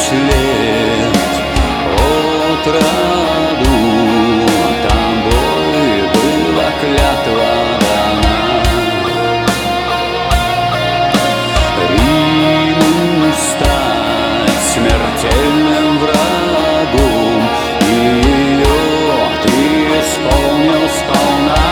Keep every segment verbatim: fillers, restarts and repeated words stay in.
след от роду, тобой была клятва дана. Риму стать смертельным врагом, и ее ты исполнил сполна.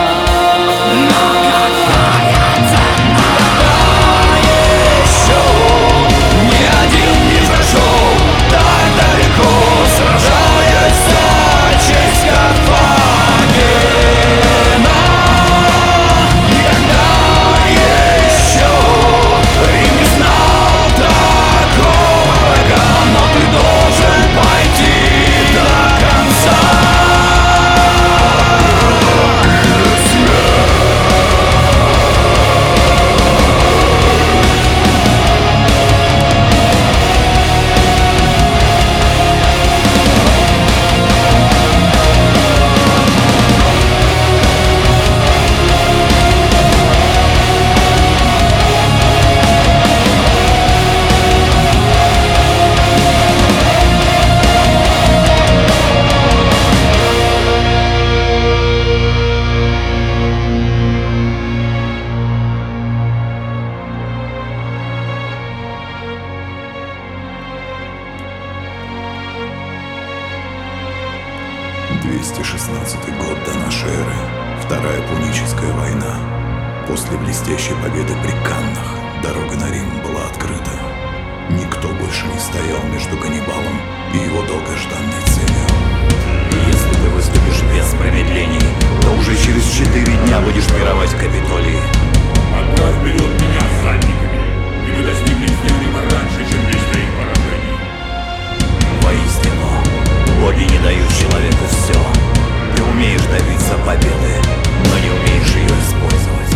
двести шестнадцатый год до нашей эры. Вторая Пуническая война. После блестящей победы при Каннах дорога на Рим была открыта. Никто больше не стоял между Ганнибалом и его долгожданной целью. Если ты выступишь без промедлений, то уже через четыре дня будешь пировать в Капитолии. Отправь вперед меня с задниками, и мы достигнем Рима раньше, чем место их поражений. Воистину, боги не дают человеку все. Ты умеешь добиться победы, но не умеешь ее использовать.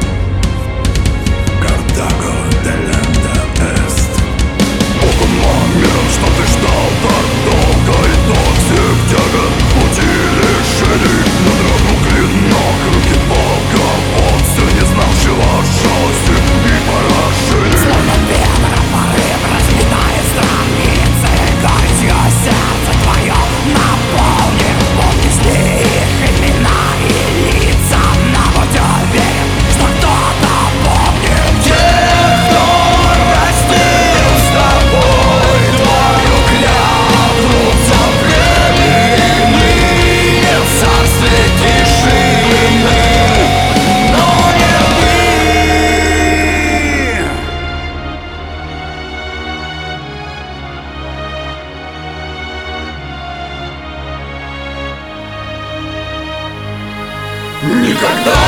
Картаго делenda est. Обман, что ты ждал так долго, и токсик тяга пути лишений. Надрогнул клинок, руки полководца, не знавшего жалости и поражений. Словно ветром порыв разметает страницы, горечью сердце твое наполнит. Помнишь ли их имена и лица? Но будь уверен, что кто-то помнит тех, кто растил с тобой твою клятву за временный в царстве тишины. Но не ты. Никогда